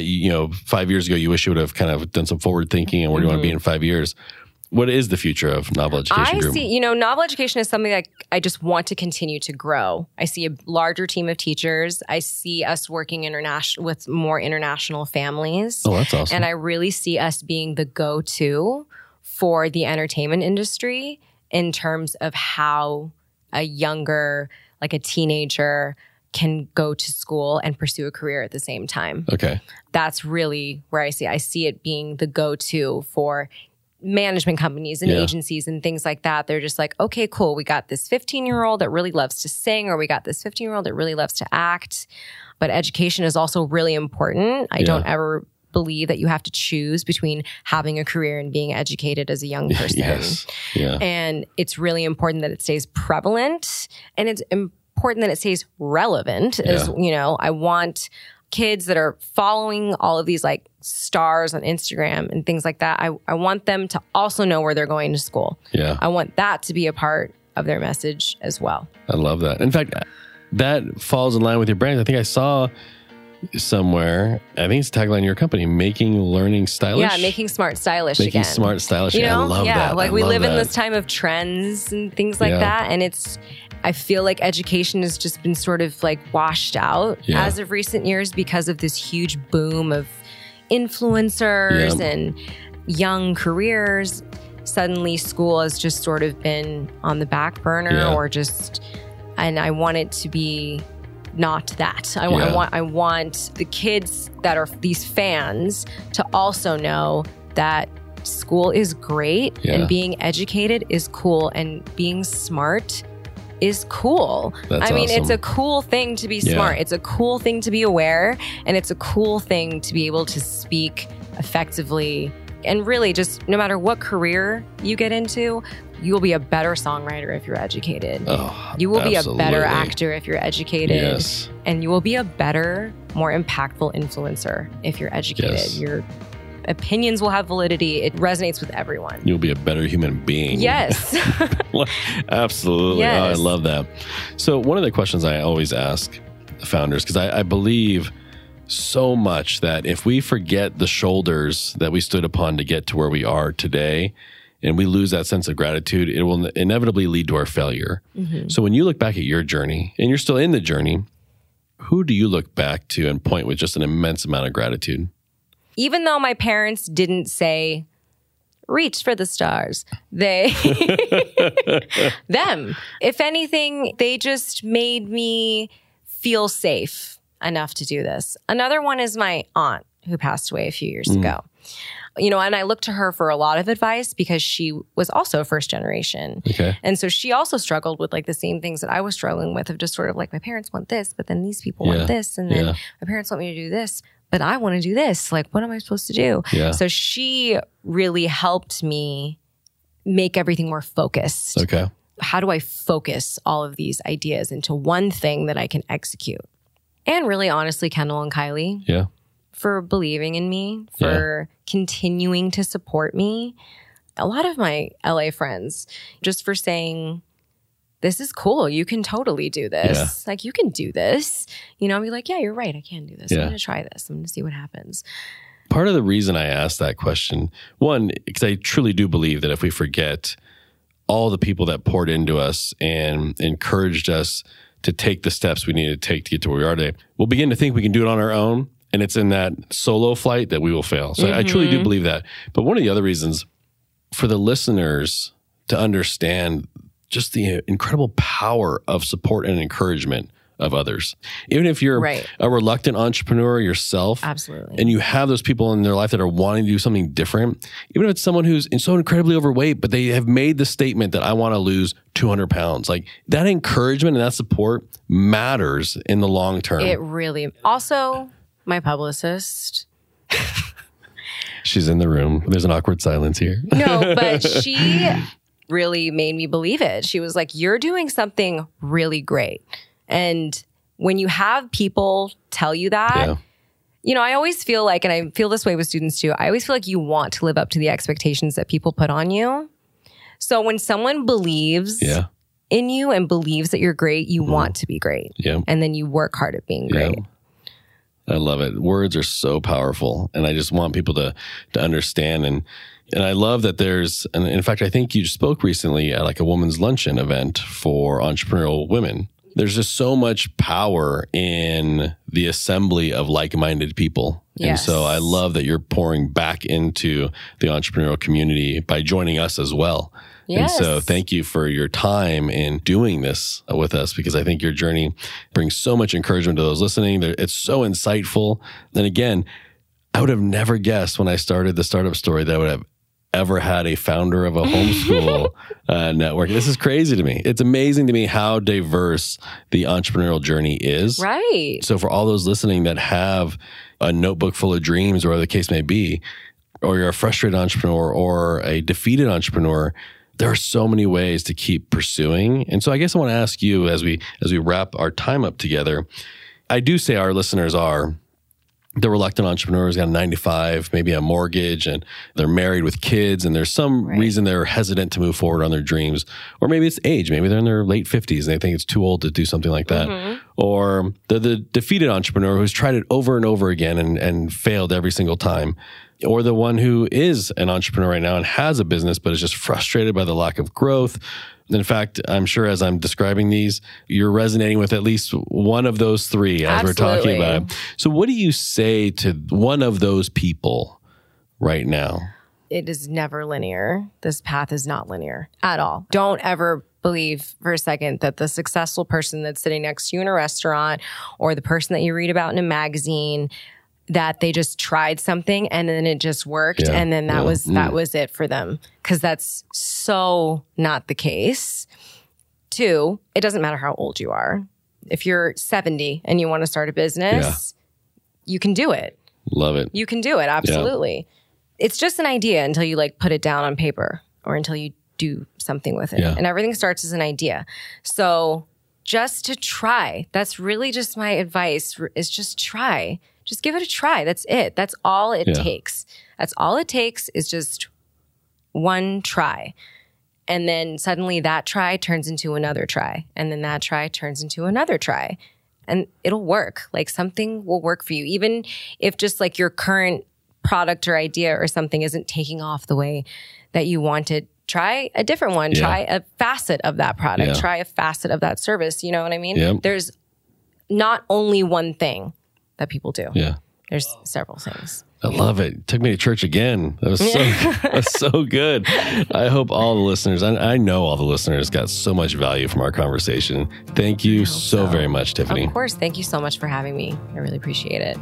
5 years ago, you wish you would have kind of done some forward thinking and where do you want to be in 5 years? What is the future of Novel Education Group? I see, Novel Education is something that I just want to continue to grow. I see a larger team of teachers. I see us working with more international families. Oh, that's awesome. And I really see us being the go-to for the entertainment industry in terms of how a younger, like a teenager, can go to school and pursue a career at the same time. Okay. That's really where I see it being the go-to for management companies and agencies and things like that. They're just like, okay, cool. We got this 15-year-old that really loves to sing, or we got this 15-year-old that really loves to act. But education is also really important. I don't ever believe that you have to choose between having a career and being educated as a young person. Yes. Yeah. And it's really important that it stays prevalent, and it's important that it stays relevant. As I want kids that are following all of these like stars on Instagram and things like that. I want them to also know where they're going to school. Yeah. I want that to be a part of their message as well. I love that. In fact, that falls in line with your brand. I think I saw somewhere, I think it's a tagline in your company, making learning stylish. Yeah, making smart stylish again. Making smart stylish. I love that. Yeah, like we live in this time of trends and things like that. And I feel like education has just been sort of like washed out as of recent years because of this huge boom of influencers and young careers. Suddenly school has just sort of been on the back burner and I want it to be not that. I want the kids that are these fans to also know that school is great and being educated is cool and being smart is cool. That's awesome. It's a cool thing to be smart. It's a cool thing to be aware, and it's a cool thing to be able to speak effectively. And really, just no matter what career you get into, you will be a better songwriter if you're educated. Oh, you will be a better actor if you're educated. Yes. And you will be a better, more impactful influencer if you're educated. Yes. Your opinions will have validity. It resonates with everyone. You'll be a better human being. Yes. Absolutely. Yes. Oh, I love that. So one of the questions I always ask founders, because I believe so much that if we forget the shoulders that we stood upon to get to where we are today, and we lose that sense of gratitude, it will inevitably lead to our failure. Mm-hmm. So when you look back at your journey, and you're still in the journey, who do you look back to and point with just an immense amount of gratitude? Even though my parents didn't say reach for the stars. Them. If anything, they just made me feel safe enough to do this. Another one is my aunt who passed away a few years ago. You know, and I looked to her for a lot of advice because she was also first generation. Okay. And so she also struggled with like the same things that I was struggling with, of just sort of like, my parents want this, but then these people want this. And then my parents want me to do this, but I want to do this. Like, what am I supposed to do? Yeah. So she really helped me make everything more focused. Okay. How do I focus all of these ideas into one thing that I can execute? And really, honestly, Kendall and Kylie. Yeah. For believing in me, for continuing to support me. A lot of my LA friends, just for saying, this is cool. You can totally do this. Yeah. Like, you can do this. You know, I'll be like, yeah, you're right. I can do this. Yeah. I'm going to try this. I'm going to see what happens. Part of the reason I asked that question, one, because I truly do believe that if we forget all the people that poured into us and encouraged us to take the steps we need to take to get to where we are today, we'll begin to think we can do it on our own. And it's in that solo flight that we will fail. So I truly do believe that. But one of the other reasons for the listeners to understand just the incredible power of support and encouragement of others. Even if you're a reluctant entrepreneur yourself, absolutely, and you have those people in their life that are wanting to do something different, even if it's someone who's so incredibly overweight, but they have made the statement that I want to lose 200 pounds, like that encouragement and that support matters in the long term. It really, also my publicist. She's in the room. There's an awkward silence here. No, but she really made me believe it. She was like, you're doing something really great. And when you have people tell you that, you know, I always feel like, and I feel this way with students too, I always feel like you want to live up to the expectations that people put on you. So when someone believes in you and believes that you're great, you want to be great. Yeah. And then you work hard at being great. I love it. Words are so powerful. And I just want people to understand. And I love that there's, and in fact, I think you spoke recently at like a women's luncheon event for entrepreneurial women. There's just so much power in the assembly of like-minded people. Yes. And so I love that you're pouring back into the entrepreneurial community by joining us as well. Yes. And so thank you for your time in doing this with us, because I think your journey brings so much encouragement to those listening. It's so insightful. And again, I would have never guessed when I started the startup story that I would have ever had a founder of a homeschool network. This is crazy to me. It's amazing to me how diverse the entrepreneurial journey is. Right. So for all those listening that have a notebook full of dreams, or whatever the case may be, or you're a frustrated entrepreneur or a defeated entrepreneur, there are so many ways to keep pursuing. And so I guess I want to ask you, as we wrap our time up together, I do say our listeners are the reluctant entrepreneurs, got a 9-to-5, maybe a mortgage, and they're married with kids, and there's some reason they're hesitant to move forward on their dreams. Or maybe it's age. Maybe they're in their late 50s and they think it's too old to do something like that. Or the defeated entrepreneur who's tried it over and over again and failed every single time. Or the one who is an entrepreneur right now and has a business, but is just frustrated by the lack of growth. In fact, I'm sure as I'm describing these, you're resonating with at least one of those three as we're talking about it. So what do you say to one of those people right now? It is never linear. This path is not linear at all. Don't ever believe for a second that the successful person that's sitting next to you in a restaurant, or the person that you read about in a magazine, that they just tried something and then it just worked, and then that was it for them, because that's so not the case. 2, it doesn't matter how old you are. If you're 70 and you want to start a business, you can do it. Love it. You can do it. Absolutely. It's just an idea until you like put it down on paper, or until you do something with it. And everything starts as an idea. So just to try, that's really just my advice, is just try. Just give it a try. That's it. That's all it takes. That's all it takes, is just one try. And then suddenly that try turns into another try. And then that try turns into another try. And it'll work. Like, something will work for you. Even if just like your current product or idea or something isn't taking off the way that you wanted, try a different one. Try a facet of that product. Try a facet of that service. You know what I mean? There's not only one thing that people do. There's several things. I love it. Took me to church again. That was so good. I hope all the listeners, I know all the listeners got so much value from our conversation. Thank you so very much, Tiffany. Of course. Thank you so much for having me. I really appreciate it.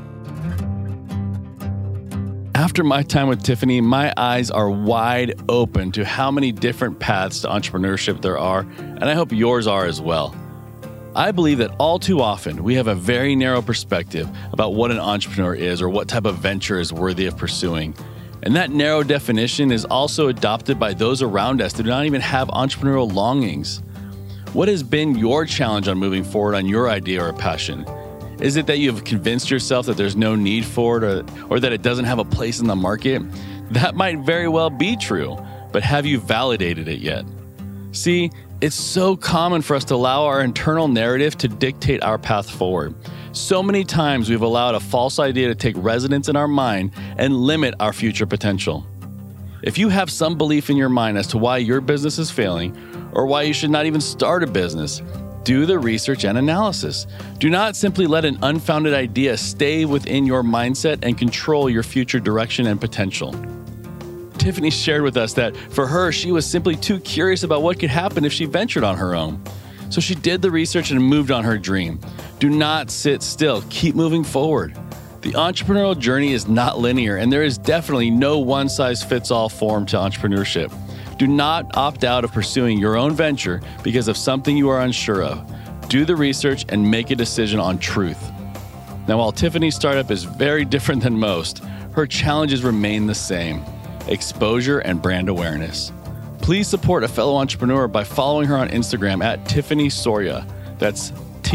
After my time with Tiffany, my eyes are wide open to how many different paths to entrepreneurship there are, and I hope yours are as well. I believe that all too often we have a very narrow perspective about what an entrepreneur is or what type of venture is worthy of pursuing. And that narrow definition is also adopted by those around us that do not even have entrepreneurial longings. What has been your challenge on moving forward on your idea or passion? Is it that you have convinced yourself that there's no need for it or that it doesn't have a place in the market? That might very well be true, but have you validated it yet? See, it's so common for us to allow our internal narrative to dictate our path forward. So many times we've allowed a false idea to take residence in our mind and limit our future potential. If you have some belief in your mind as to why your business is failing or why you should not even start a business, do the research and analysis. Do not simply let an unfounded idea stay within your mindset and control your future direction and potential. Tiffany shared with us that for her, she was simply too curious about what could happen if she ventured on her own. So she did the research and moved on her dream. Do not sit still. Keep moving forward. The entrepreneurial journey is not linear, and there is definitely no one-size-fits-all form to entrepreneurship. Do not opt out of pursuing your own venture because of something you are unsure of. Do the research and make a decision on truth. Now, while Tiffany's startup is very different than most, her challenges remain the same: exposure and brand awareness. Please support a fellow entrepreneur by following her on Instagram at Tiffany Sorya. That's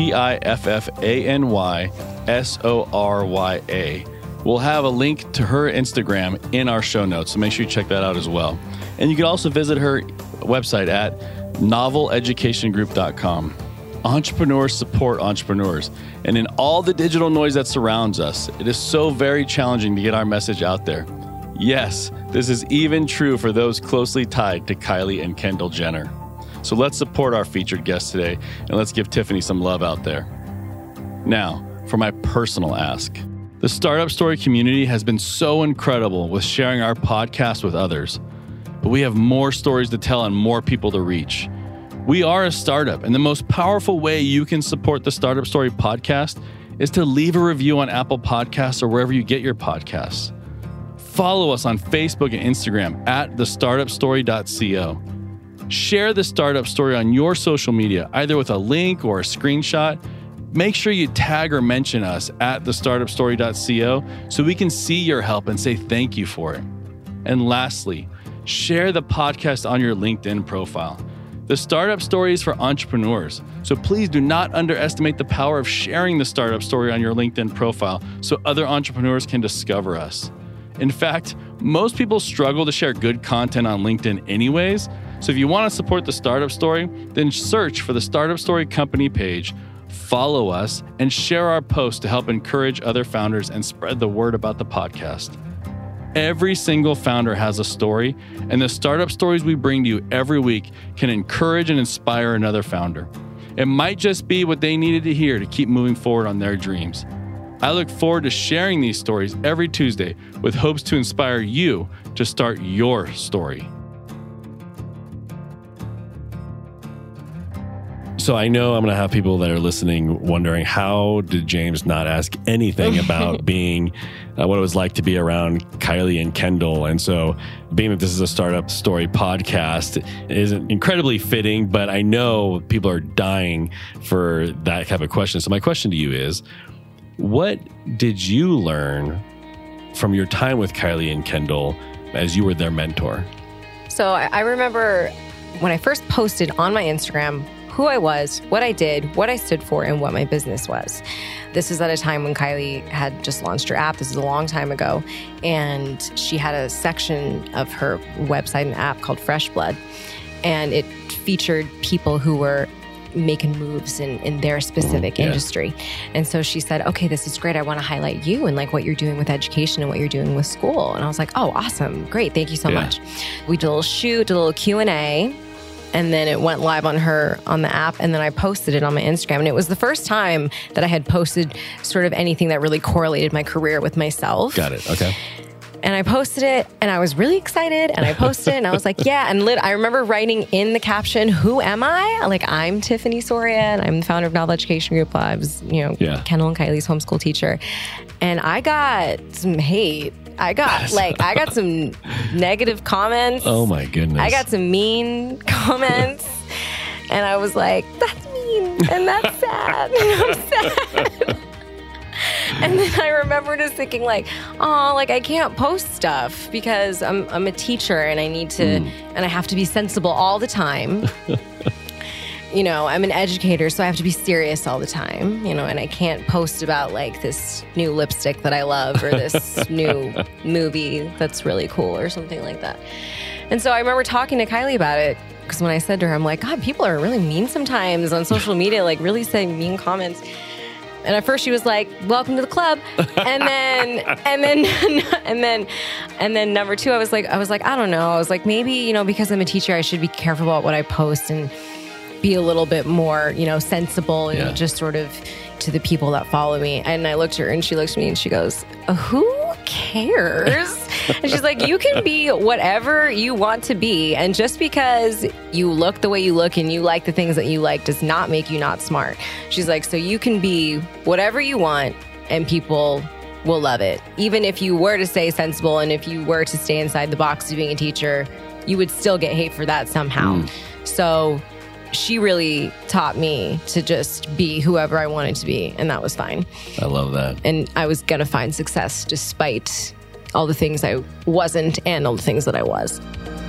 TiffanySorya. We'll have a link to her Instagram in our show notes, so make sure you check that out as well. And you can also visit her website at noveleducationgroup.com. Entrepreneurs support entrepreneurs. And in all the digital noise that surrounds us, it is so very challenging to get our message out there. Yes, this is even true for those closely tied to Kylie and Kendall Jenner. So let's support our featured guest today, and let's give Tiffany some love out there. Now, for my personal ask. The Startup Story community has been so incredible with sharing our podcast with others, but we have more stories to tell and more people to reach. We are a startup, and the most powerful way you can support the Startup Story podcast is to leave a review on Apple Podcasts or wherever you get your podcasts. Follow us on Facebook and Instagram at thestartupstory.co. Share the Startup Story on your social media, either with a link or a screenshot. Make sure you tag or mention us at thestartupstory.co so we can see your help and say thank you for it. And lastly, share the podcast on your LinkedIn profile. The Startup Story is for entrepreneurs, so please do not underestimate the power of sharing the Startup Story on your LinkedIn profile so other entrepreneurs can discover us. In fact, most people struggle to share good content on LinkedIn anyways, so if you want to support the Startup Story, then search for the Startup Story company page, follow us, and share our posts to help encourage other founders and spread the word about the podcast. Every single founder has a story, and the startup stories we bring to you every week can encourage and inspire another founder. It might just be what they needed to hear to keep moving forward on their dreams. I look forward to sharing these stories every Tuesday with hopes to inspire you to start your story. So I know I'm going to have people that are listening wondering, how did James not ask anything about being what it was like to be around Kylie and Kendall? And so being that this is a Startup Story podcast is incredibly fitting, but I know people are dying for that type of question. So my question to you is, what did you learn from your time with Kylie and Kendall as you were their mentor? So I remember when I first posted on my Instagram who I was, what I did, what I stood for, and what my business was. This is at a time when Kylie had just launched her app. This is a long time ago. And she had a section of her website and app called Fresh Blood. And it featured people who were making moves in their specific industry. And so she said, okay, this is great. I want to highlight you and like what you're doing with education and what you're doing with school. And I was like, oh, awesome. Great. Thank you so much. We did a little shoot, a little Q&A. and then it went live on the app, and then I posted it on my Instagram. And it was the first time that I had posted sort of anything that really correlated my career with myself. Got it. Okay. And I posted it, and I was really excited, and I posted it, and I was like, yeah. And I remember writing in the caption, who am I? Like, I'm Tiffany Soria, and I'm the founder of Novel Education Group. I was, Kendall and Kylie's homeschool teacher. And I got some hate. I got some negative comments. Oh my goodness. I got some mean comments. And I was like, that's mean, and that's sad, and I'm sad. And then I remember just thinking like, oh, like I can't post stuff because I'm a teacher and I need to, and I have to be sensible all the time. I'm an educator, so I have to be serious all the time, and I can't post about like this new lipstick that I love or this new movie that's really cool or something like that. And so I remember talking to Kylie about it because when I said to her, I'm like, God, people are really mean sometimes on social media, like really saying mean comments. And at first she was like, welcome to the club. And then number two, I was like, I don't know. I was like, maybe, because I'm a teacher, I should be careful about what I post and be a little bit more, sensible and just sort of to the people that follow me. And I looked at her and she looked at me and she goes, who cares? And she's like, you can be whatever you want to be. And just because you look the way you look and you like the things that you like does not make you not smart. She's like, so you can be whatever you want and people will love it. Even if you were to stay sensible and if you were to stay inside the box of being a teacher, you would still get hate for that somehow. So she really taught me to just be whoever I wanted to be, and that was fine. I love that. And I was going to find success despite all the things I wasn't and all the things that I was.